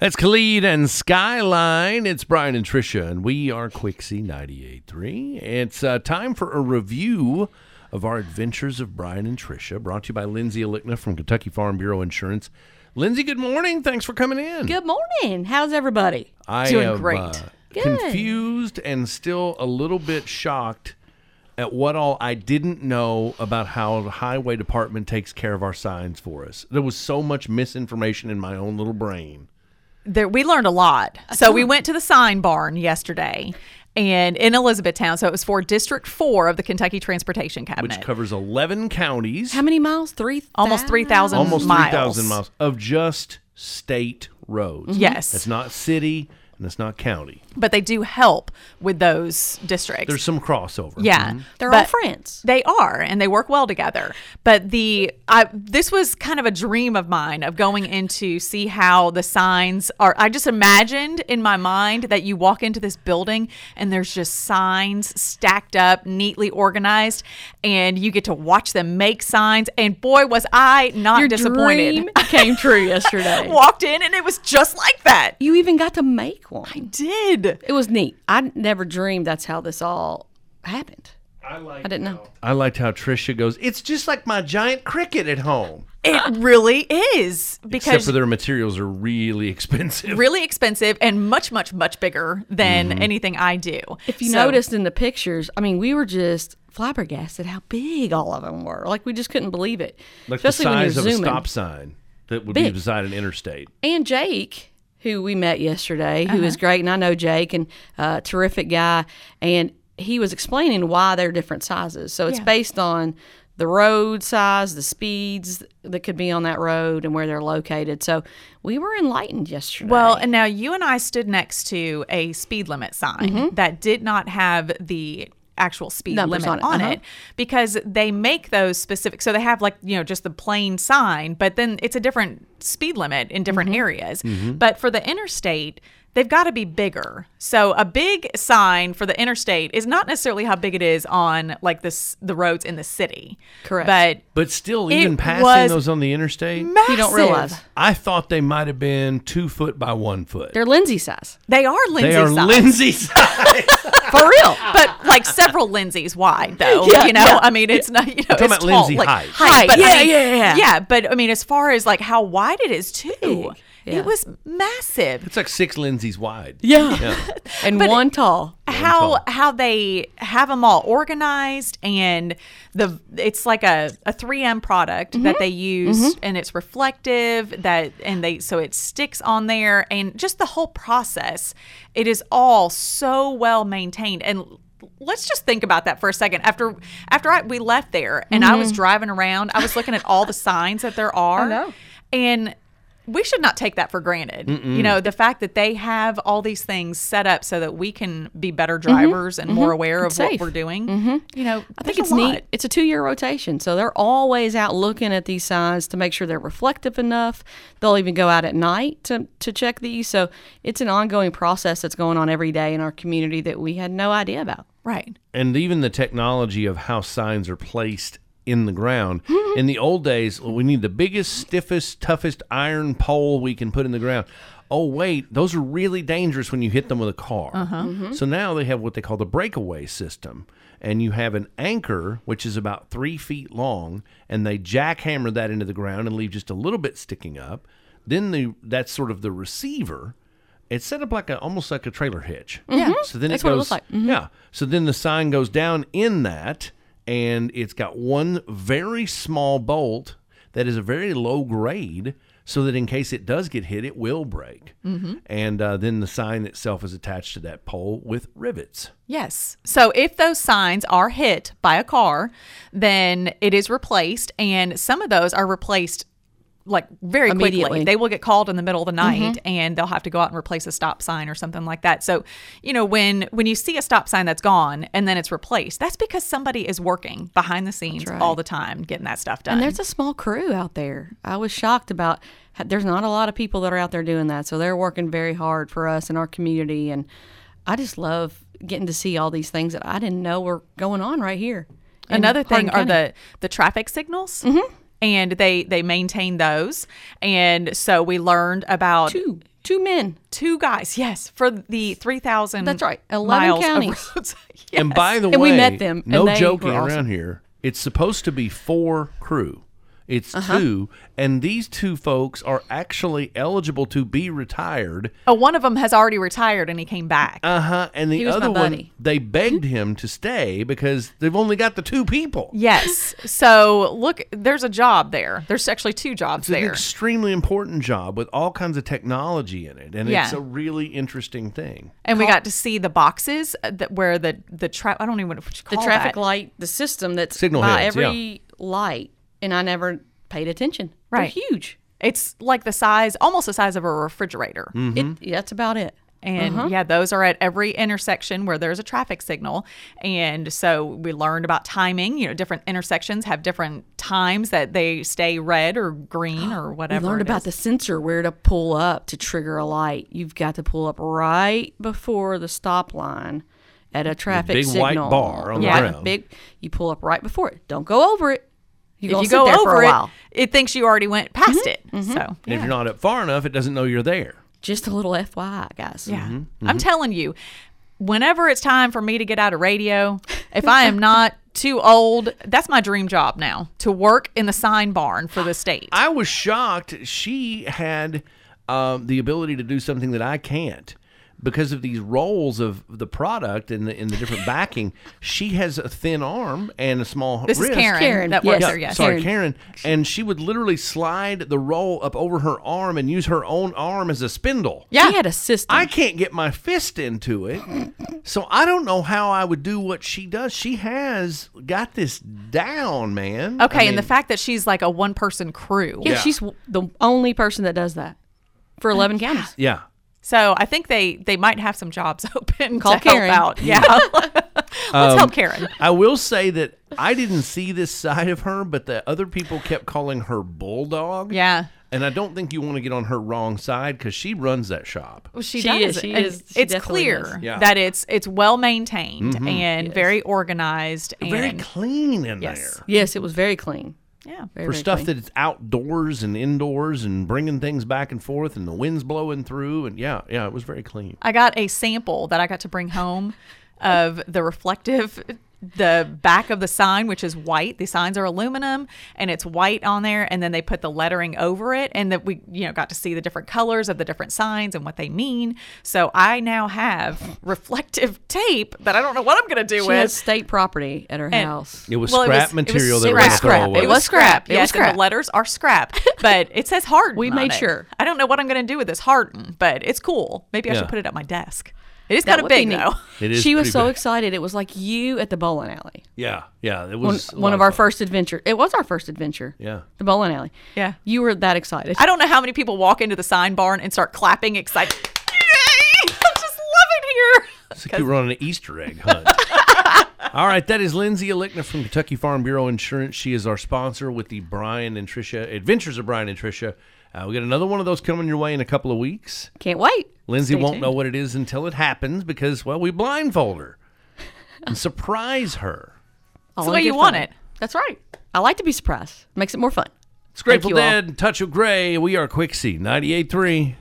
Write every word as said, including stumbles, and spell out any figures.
That's Khalid and Skyline. It's Brian and Tricia, and we are Quixie ninety-eight point three. It's uh, time for a review of our adventures of Brian and Tricia, brought to you by Lindsay Alickna from Kentucky Farm Bureau Insurance. Lindsay, good morning. Thanks for coming in. Good morning. How's everybody? I Doing am great. Uh, Good. confused and still a little bit shocked at what all I didn't know about how the highway department takes care of our signs for us. There was so much misinformation in my own little brain. There, we learned a lot. So we went to the sign barn yesterday and in Elizabethtown. So it was for District four of the Kentucky Transportation Cabinet. Which covers eleven counties. How many miles? Three? Almost three thousand miles. Almost three thousand miles of just state roads. Yes. It's not city and it's not county. But they do help with those districts. There's some crossover. Yeah. Mhm. They're But all friends. They are, and they work well together. But the I, this was kind of a dream of mine of going in to see how the signs are. I just imagined in my mind that you walk into this building and there's just signs stacked up, neatly organized, and you get to watch them make signs. And boy, was I not Your disappointed. dream came true yesterday. Walked in and it was just like that. You even got to make one. I did. It was neat. I never dreamed that's how this all happened. I, like I didn't know. I liked how Tricia goes, it's just like my giant cricket at home. It really is, because Except for their materials are really expensive. really expensive and much, much, much bigger than Mm-hmm. anything I do. If you So- noticed in the pictures, I mean, we were just flabbergasted how big all of them were. Like, we just couldn't believe it. Like the Especially when size you're of a zooming. stop sign that would be Big. beside an interstate. And Jake, who we met yesterday, who is great, and I know Jake, and uh, terrific guy, and he was explaining why they're different sizes. So it's Yeah. based on the road size, the speeds that could be on that road, and where they're located. So we were enlightened yesterday. Well, and now you and I stood next to a speed limit sign Mm-hmm. that did not have the actual speed Numbers limit on on it. it, Uh-huh. because they make those specific. So they have, like, you know, just the plain sign, but then it's a different speed limit in different Mm-hmm. areas. But for the interstate, they've got to be bigger. So a big sign for the interstate is not necessarily how big it is on, like, this the roads in the city. Correct. But But still, It even passing was those on the interstate, massive. you don't realize. I thought they might have been two foot by one foot. They're Lindsay size. They are Lindsay They are size. Lindsay size. For real. But like several Lindsay's wide, though. Yeah, you know, yeah. I mean, it's not, you know, talking it's about tall, Lindsay like, height. height. But Yeah, I mean, yeah, yeah. yeah. But I mean, as far as like how wide it is too, Big. Yeah. it was massive. It's like six Lindsays wide. Yeah. Yeah. And But one tall. How tall. how they have them all organized, and the it's like a, a three M product Mm-hmm. that they use, and it's reflective, that and they so it sticks on there, and just the whole process, it is all so well maintained. And let's just think about that for a second. After after I, we left there and I was driving around, I was looking at all the signs that there are. I know. And we should not take that for granted. You know, the fact that they have all these things set up so that we can be better drivers and more aware of Safe. what we're doing. You know, I think it's neat. It's a two-year rotation, so they're always out looking at these signs to make sure they're reflective enough. They'll even go out at night to, to check these. So it's an ongoing process that's going on every day in our community that we had no idea about. Right. And even the technology of how signs are placed in the ground. Mm-hmm. In the old days, we need the biggest, stiffest, toughest iron pole we can put in the ground. Oh, wait, those are really dangerous when you hit them with a car. Uh-huh. So now they have what they call the breakaway system. And you have an anchor, which is about three feet long, and they jackhammer that into the ground and leave just a little bit sticking up. Then the that's sort of the receiver. It's set up like a almost like a trailer hitch. Yeah. So then That's it what it goes. looks like. Mhm. Yeah. So then the sign goes down in that, and it's got one very small bolt that is a very low grade, so that in case it does get hit, it will break. Mm-hmm. And uh, then the sign itself is attached to that pole with rivets. Yes. So if those signs are hit by a car, then it is replaced, and some of those are replaced like very quickly. Immediately. They will get called in the middle of the night, and they'll have to go out and replace a stop sign or something like that. So, you know, when when you see a stop sign that's gone and then it's replaced, that's because somebody is working behind the scenes right. all the time getting that stuff done. And there's a small crew out there. I was shocked about, there's not a lot of people that are out there doing that. So they're working very hard for us in our community. And I just love getting to see all these things that I didn't know were going on right here. in Another thing Hardin are County. the the traffic signals. Mm-hmm. And they they maintain those. And so we learned about Two. Two men. Two guys, yes, for the three thousand. That's right, eleven miles counties. Of roads. Yes. And by the And way, we met them, no and they joking were awesome. around here. It's supposed to be four crew. It's Uh-huh. two, and these two folks are actually eligible to be retired. Oh, one of them has already retired and he came back. Uh huh. And the He was other my one, buddy. they begged him to stay because they've only got the two people. Yes. So look, there's a job there. There's actually two jobs It's an there. extremely important job with all kinds of technology in it, and Yeah. it's a really interesting thing. And we got to see the boxes uh, that where the the tra- I don't even know what you The call traffic that. light, the system that's Signal by heads, every light, and I never paid attention. Right. They're huge. It's like the size, almost the size of a refrigerator. Mm-hmm. It, that's about it. And Uh-huh. yeah, those are at every intersection where there's a traffic signal. And so we learned about timing. You know, different intersections have different times that they stay red or green or We whatever. learned it about is. the sensor, where to pull up to trigger a light. You've got to pull up right before the stop line at a traffic big white signal. bar on the yeah, ground. big. You pull up right before it. Don't go over it. You're If gonna you sit go there for over a it, while. it thinks you already went past Mm-hmm. it. So And yeah. if you're not up far enough, it doesn't know you're there. Just a little F Y I, guys. Yeah. Mm-hmm. I'm telling you, whenever it's time for me to get out of radio, if I am not too old, that's my dream job now, to work in the sign barn for the state. I was shocked she had um, the ability to do something that I can't. Because of these rolls of the product and the, and the different backing, she has a thin arm and a small This wrist. is Karen, Karen, that yes. works Yeah, there, yes. sorry, Karen. Karen. And she would literally slide the roll up over her arm and use her own arm as a spindle. Yeah. She had a system. I can't get my fist into it. So I don't know how I would do what she does. She has got this down, man. Okay, I and the mean, fact that she's like a one person crew. yeah, Yeah. she's w- the only person that does that for eleven counties. Yeah. So I think they they might have some jobs open Call to help Karen. out. Yeah. Let's Um, help Karen. I will say that I didn't see this side of her, but the other people kept calling her Bulldog. Yeah. And I don't think you want to get on her wrong side because she runs that shop. Well, she, She does. is, she and is, she it's definitely clear is. Yeah. that it's it's well maintained and Yes. very organized and Very clean in Yes. there. Yes, it was very clean. yeah. Very, For very stuff clean. that it's outdoors and indoors and bringing things back and forth and the wind's blowing through. And yeah, yeah, it was very clean. I got a sample that I got to bring home of the reflective, the back of the sign, which is white. The signs are aluminum and it's white on there. And then they put the lettering over it. And that we, you know, got to see the different colors of the different signs and what they mean. So I now have reflective tape that I don't know what I'm going to do She with. has state property at her And- house. It was Well, it scrap was- it material was they were going to scrap. throw away. It was scrap. It was Yes, and scrap. the letters are scrap, but it says harden. We on made it. sure. I don't know what I'm going to do with this harden, but it's cool. Maybe I Yeah. should put it at my desk. It is That kind of would be big neat. though. It is She was pretty so big. excited. It was like you at the bowling alley. Yeah, yeah. It One, was a one lot of our fun. first adventure. It was our first adventure. Yeah. The bowling alley. Yeah. You were that excited. I don't know how many people walk into the sign barn and start clapping excited. Yay! I just love it here. It's like you were on an Easter egg hunt. All right, that is Lindsay Alickna from Kentucky Farm Bureau Insurance. She is our sponsor with the Brian and Tricia Adventures of Brian and Tricia. Uh, we got another one of those coming your way in a couple of weeks. Can't wait. Lindsay Stay won't tuned. know what it is until it happens because, well, we blindfold her and surprise her. All the in way good you want fun. it. That's right. I like to be surprised. Makes it more fun. It's Grateful you all. Dead, Touch of Grey. We are Quixie ninety-eight point three.